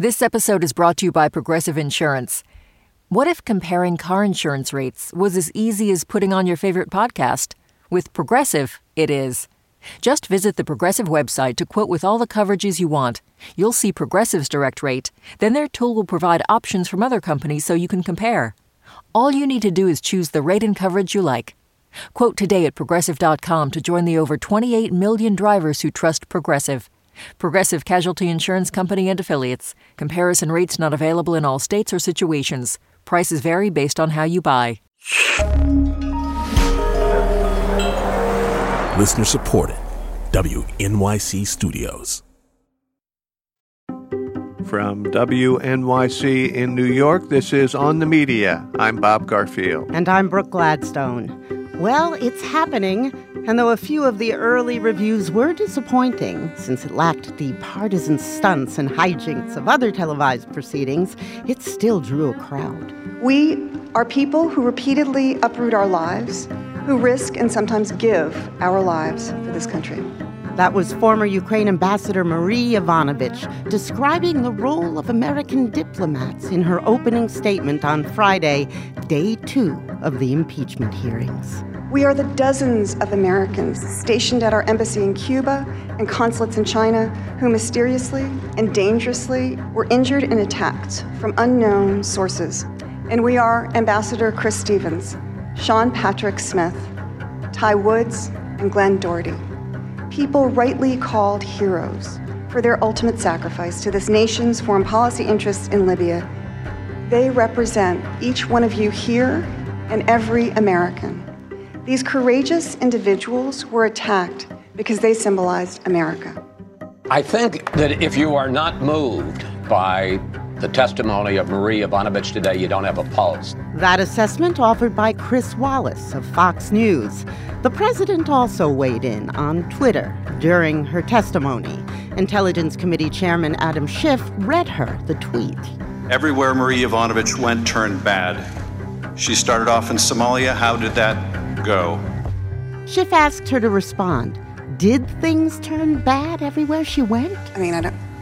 This episode is brought to you by Progressive Insurance. What if comparing car insurance rates was as easy as putting on your favorite podcast? With Progressive, it is. Just visit the Progressive website to quote with all the coverages you want. You'll see Progressive's direct rate. Then their tool will provide options from other companies so you can compare. All you need to do is choose the rate and coverage you like. Quote today at Progressive.com to join the over 28 million drivers who trust Progressive. Progressive Casualty Insurance Company and Affiliates. Comparison rates not available in all states or situations. Prices vary based on how you buy. Listener supported. WNYC Studios. From WNYC in New York, this is On the Media. I'm Bob Garfield. And I'm Brooke Gladstone. Well, it's happening. And though a few of the early reviews were disappointing, since it lacked the partisan stunts and hijinks of other televised proceedings, it still drew a crowd. We are people who repeatedly uproot our lives, who risk and sometimes give our lives for this country. That was former Ukraine Ambassador Marie Yovanovitch describing the role of American diplomats in her opening statement on Friday, day 2 of the impeachment hearings. We are the dozens of Americans stationed at our embassy in Cuba and consulates in China who mysteriously and dangerously were injured and attacked from unknown sources. And we are Ambassador Chris Stevens, Sean Patrick Smith, Ty Woods, and Glenn Doherty. People rightly called heroes for their ultimate sacrifice to this nation's foreign policy interests in Libya. They represent each one of you here and every American. These courageous individuals were attacked because they symbolized America. I think that if you are not moved by the testimony of Marie Yovanovitch today, you don't have a pulse. That assessment offered by Chris Wallace of Fox News. The president also weighed in on Twitter during her testimony. Intelligence Committee Chairman Adam Schiff read her the tweet. Everywhere Marie Yovanovitch went turned bad. She started off in Somalia. How did that go? Schiff asked her to respond. Did things turn bad everywhere she went? I mean,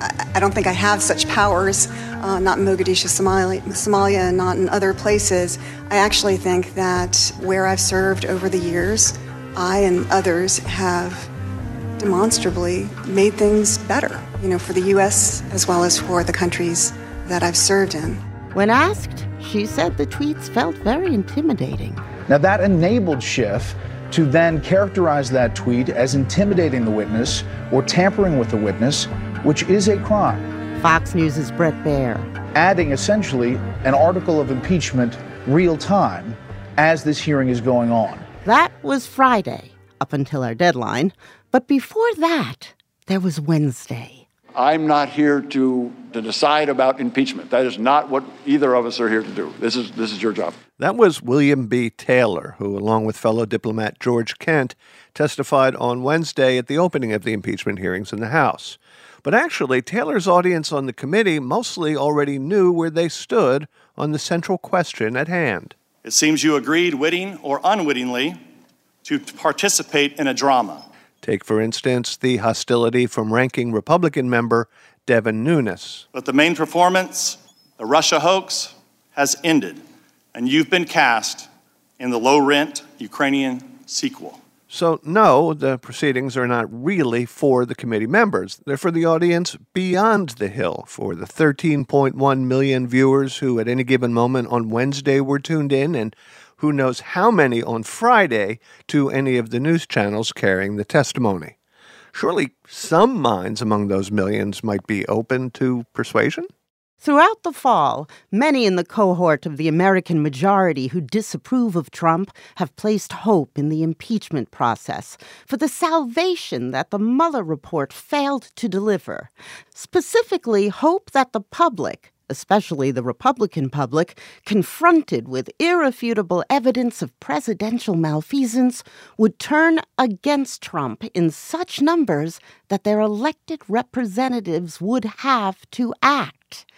I don't think I have such powers, not in Mogadishu, Somalia, and not in other places. I actually think that where I've served over the years, I and others have demonstrably made things better, for the U.S. as well as for the countries that I've served in. When asked, she said the tweets felt very intimidating. Now, that enabled Schiff to then characterize that tweet as intimidating the witness or tampering with the witness, which is a crime. Fox News' Bret Baier. Adding essentially an article of impeachment real time as this hearing is going on. That was Friday, up until our deadline. But before that, there was Wednesday. I'm not here to decide about impeachment. That is not what either of us are here to do. This is your job. That was William B. Taylor, who, along with fellow diplomat George Kent, testified on Wednesday at the opening of the impeachment hearings in the House. But actually, Taylor's audience on the committee mostly already knew where they stood on the central question at hand. It seems you agreed, witting or unwittingly, to participate in a drama. Take, for instance, the hostility from ranking Republican member Devin Nunes. But the main performance, the Russia hoax, has ended, and you've been cast in the low-rent Ukrainian sequel. So, no, the proceedings are not really for the committee members. They're for the audience beyond the Hill, for the 13.1 million viewers who at any given moment on Wednesday were tuned in, and who knows how many on Friday to any of the news channels carrying the testimony. Surely some minds among those millions might be open to persuasion? Throughout the fall, many in the cohort of the American majority who disapprove of Trump have placed hope in the impeachment process for the salvation that the Mueller report failed to deliver. Specifically, hope that the public, especially the Republican public, confronted with irrefutable evidence of presidential malfeasance, would turn against Trump in such numbers that their elected representatives would have to act.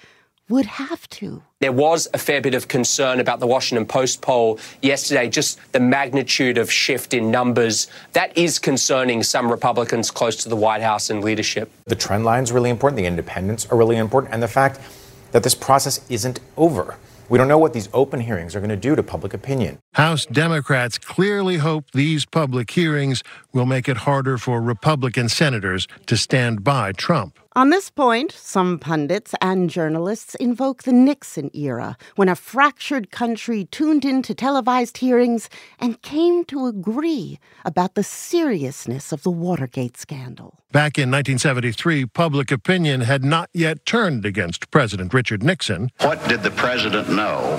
would have to. There was a fair bit of concern about the Washington Post poll yesterday, just the magnitude of shift in numbers. That is concerning some Republicans close to the White House and leadership. The trend line is really important. The independents are really important. And the fact that this process isn't over. We don't know what these open hearings are going to do to public opinion. House Democrats clearly hope these public hearings will make it harder for Republican senators to stand by Trump. On this point, some pundits and journalists invoke the Nixon era, when a fractured country tuned into televised hearings and came to agree about the seriousness of the Watergate scandal. Back in 1973, public opinion had not yet turned against President Richard Nixon. What did the president know?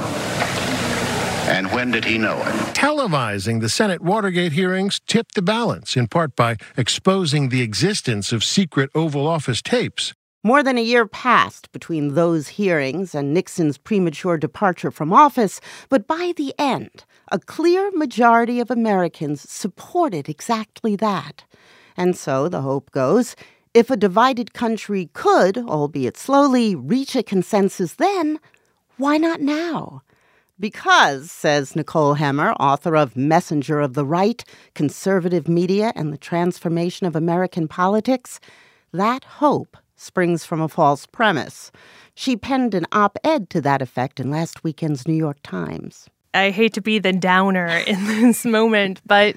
And when did he know it? Televising the Senate Watergate hearings tipped the balance, in part by exposing the existence of secret Oval Office tapes. More than a year passed between those hearings and Nixon's premature departure from office, but by the end, a clear majority of Americans supported exactly that. And so, the hope goes, if a divided country could, albeit slowly, reach a consensus then, why not now? Because, says Nicole Hemmer, author of Messenger of the Right, Conservative Media and the Transformation of American Politics, that hope springs from a false premise. She penned an op-ed to that effect in last weekend's New York Times. I hate to be the downer in this moment, but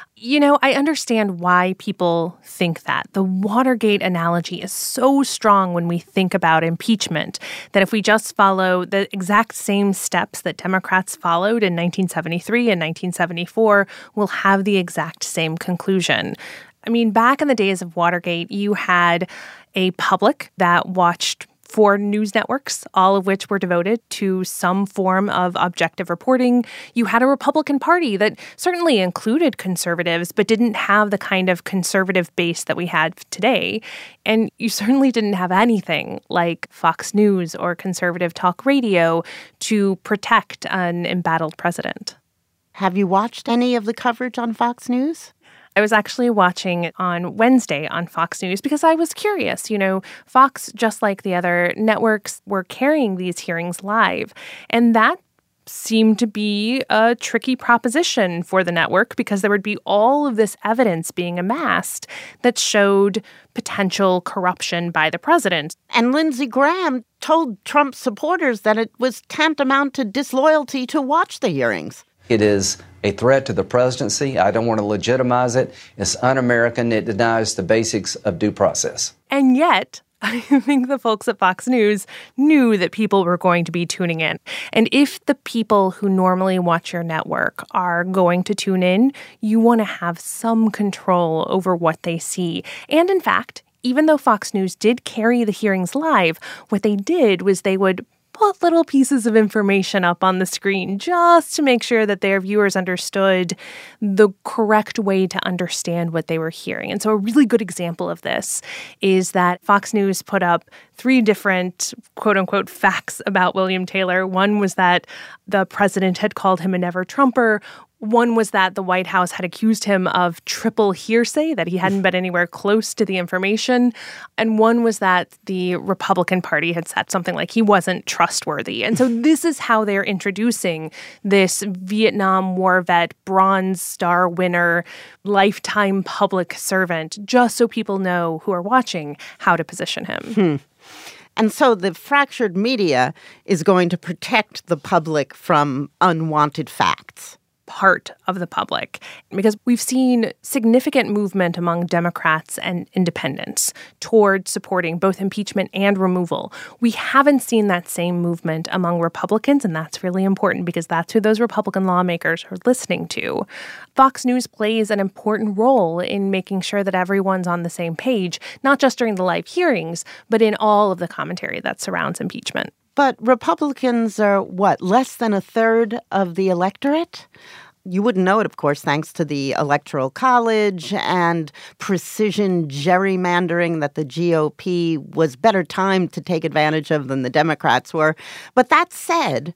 I understand why people think that. The Watergate analogy is so strong when we think about impeachment that if we just follow the exact same steps that Democrats followed in 1973 and 1974, we'll have the exact same conclusion. I mean, back in the days of Watergate, you had a public that watched 4 news networks, all of which were devoted to some form of objective reporting. You had a Republican Party that certainly included conservatives, but didn't have the kind of conservative base that we had today. And you certainly didn't have anything like Fox News or conservative talk radio to protect an embattled president. Have you watched any of the coverage on Fox News? I was actually watching on Wednesday on Fox News because I was curious. Fox, just like the other networks, were carrying these hearings live. And that seemed to be a tricky proposition for the network because there would be all of this evidence being amassed that showed potential corruption by the president. And Lindsey Graham told Trump supporters that it was tantamount to disloyalty to watch the hearings. It is a threat to the presidency. I don't want to legitimize it. It's un-American. It denies the basics of due process. And yet, I think the folks at Fox News knew that people were going to be tuning in. And if the people who normally watch your network are going to tune in, you want to have some control over what they see. And in fact, even though Fox News did carry the hearings live, what they did was they would put little pieces of information up on the screen just to make sure that their viewers understood the correct way to understand what they were hearing. And so a really good example of this is that Fox News put up 3 different quote-unquote facts about William Taylor. One was that the president had called him a never-Trumper. One was that the White House had accused him of triple hearsay, that he hadn't been anywhere close to the information. And one was that the Republican Party had said something like he wasn't trustworthy. And so this is how they're introducing this Vietnam War vet, Bronze Star winner, lifetime public servant, just so people know who are watching how to position him. And so the fractured media is going to protect the public from unwanted facts. Part of the public, because we've seen significant movement among Democrats and independents toward supporting both impeachment and removal. We haven't seen that same movement among Republicans, and that's really important because that's who those Republican lawmakers are listening to. Fox News plays an important role in making sure that everyone's on the same page, not just during the live hearings, but in all of the commentary that surrounds impeachment. But Republicans are, less than a third of the electorate? You wouldn't know it, of course, thanks to the Electoral College and precision gerrymandering that the GOP was better timed to take advantage of than the Democrats were. But that said,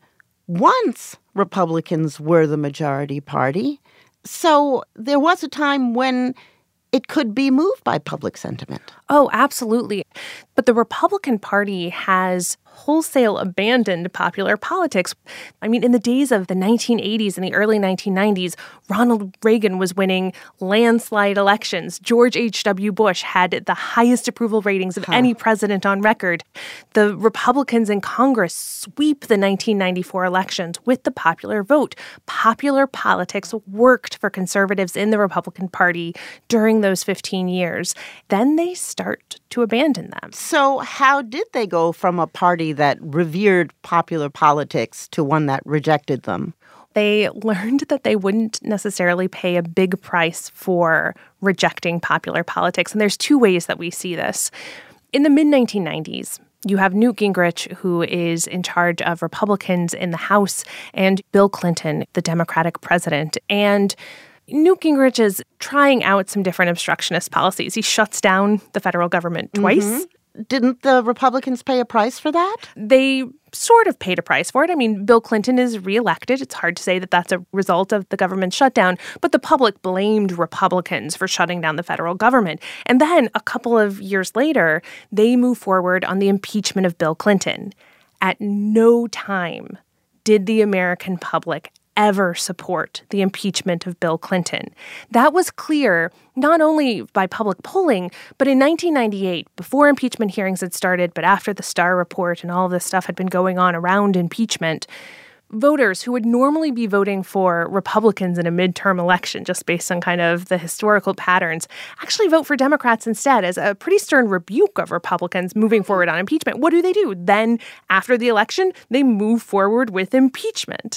once Republicans were the majority party, so there was a time when it could be moved by public sentiment. Oh, absolutely. But the Republican Party has wholesale abandoned popular politics. I mean, in the days of the 1980s and the early 1990s, Ronald Reagan was winning landslide elections. George H.W. Bush had the highest approval ratings of any president on record. The Republicans in Congress sweep the 1994 elections with the popular vote. Popular politics worked for conservatives in the Republican Party during those 15 years. Then they start to abandon them. So how did they go from a party that revered popular politics to one that rejected them? They learned that they wouldn't necessarily pay a big price for rejecting popular politics. And there's two ways that we see this. In the mid-1990s, you have Newt Gingrich, who is in charge of Republicans in the House, and Bill Clinton, the Democratic president. And Newt Gingrich is trying out some different obstructionist policies. He shuts down the federal government twice. Mm-hmm. Didn't the Republicans pay a price for that? They sort of paid a price for it. I mean, Bill Clinton is reelected. It's hard to say that that's a result of the government shutdown, but the public blamed Republicans for shutting down the federal government. And then a couple of years later, they move forward on the impeachment of Bill Clinton. At no time did the American public ever support the impeachment of Bill Clinton. That was clear not only by public polling, but in 1998, before impeachment hearings had started, but after the Starr Report and all of this stuff had been going on around impeachment, voters who would normally be voting for Republicans in a midterm election, just based on kind of the historical patterns, actually vote for Democrats instead as a pretty stern rebuke of Republicans moving forward on impeachment. What do? Then, after the election, they move forward with impeachment.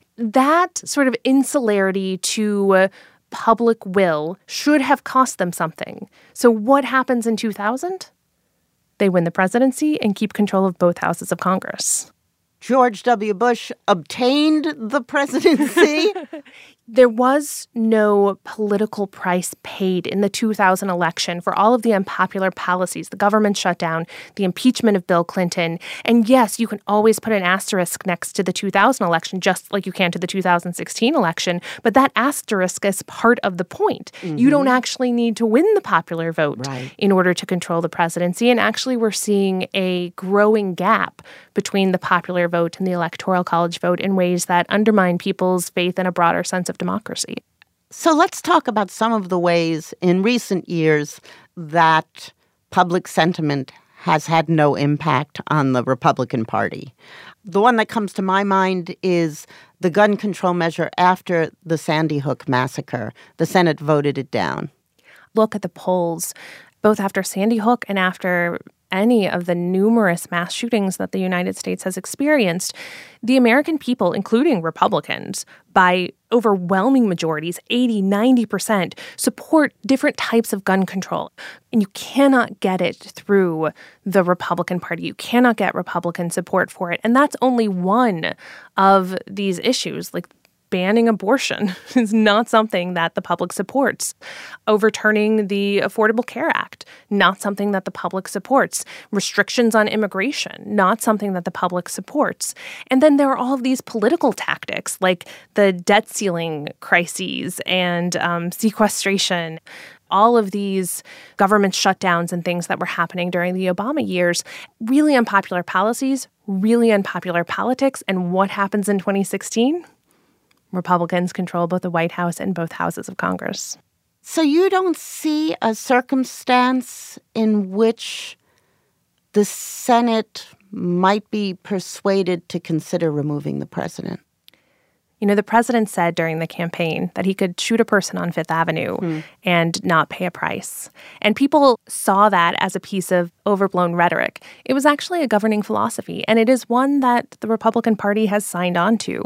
That sort of insularity to public will should have cost them something. So what happens in 2000? They win the presidency and keep control of both houses of Congress. George W. Bush obtained the presidency? There was no political price paid in the 2000 election for all of the unpopular policies, the government shutdown, the impeachment of Bill Clinton. And yes, you can always put an asterisk next to the 2000 election, just like you can to the 2016 election. But that asterisk is part of the point. Mm-hmm. You don't actually need to win the popular vote in order to control the presidency. And actually, we're seeing a growing gap between the popular vote and the Electoral College vote in ways that undermine people's faith in a broader sense of democracy. So let's talk about some of the ways in recent years that public sentiment has had no impact on the Republican Party. The one that comes to my mind is the gun control measure after the Sandy Hook massacre. The Senate voted it down. Look at the polls, both after Sandy Hook and after any of the numerous mass shootings that the United States has experienced. The American people, including Republicans, by overwhelming majorities, 80, 90%, support different types of gun control. And you cannot get it through the Republican Party. You cannot get Republican support for it. And that's only one of these issues. Like, banning abortion is not something that the public supports. Overturning the Affordable Care Act, not something that the public supports. Restrictions on immigration, not something that the public supports. And then there are all of these political tactics like the debt ceiling crises and sequestration. All of these government shutdowns and things that were happening during the Obama years, really unpopular policies, really unpopular politics. And what happens in 2016? Republicans control both the White House and both houses of Congress. So you don't see a circumstance in which the Senate might be persuaded to consider removing the president? You know, the president said during the campaign that he could shoot a person on Fifth Avenue and not pay a price. And people saw that as a piece of overblown rhetoric. It was actually a governing philosophy, and it is one that the Republican Party has signed on to.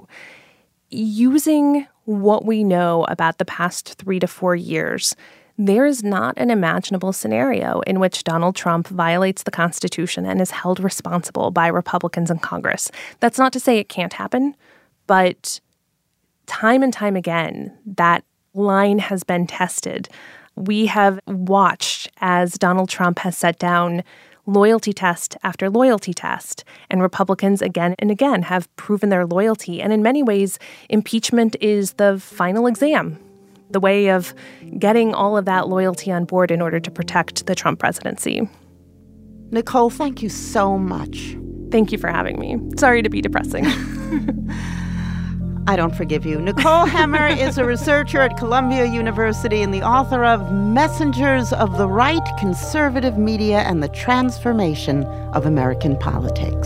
Using what we know about the past 3 to 4 years, there is not an imaginable scenario in which Donald Trump violates the Constitution and is held responsible by Republicans in Congress. That's not to say it can't happen, but time and time again, that line has been tested. We have watched as Donald Trump has set down loyalty test after loyalty test, and Republicans again and again have proven their loyalty. And in many ways, impeachment is the final exam, the way of getting all of that loyalty on board in order to protect the Trump presidency. Nicole, thank you so much. Thank you for having me. Sorry to be depressing. I don't forgive you. Nicole Hemmer is a researcher at Columbia University and the author of Messengers of the Right, Conservative Media, and the Transformation of American Politics.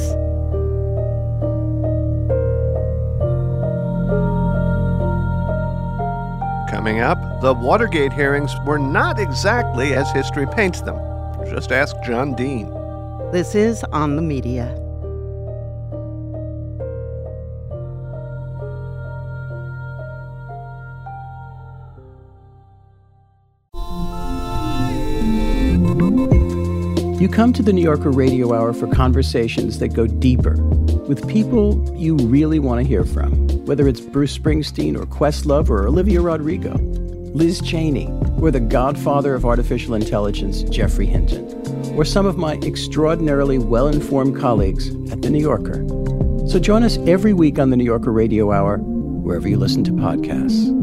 Coming up, the Watergate hearings were not exactly as history paints them. Just ask John Dean. This is On the Media. You come to the New Yorker Radio Hour for conversations that go deeper with people you really want to hear from, whether it's Bruce Springsteen or Questlove or Olivia Rodrigo, Liz Cheney, or the godfather of artificial intelligence, Geoffrey Hinton, or some of my extraordinarily well-informed colleagues at The New Yorker. So join us every week on the New Yorker Radio Hour, wherever you listen to podcasts.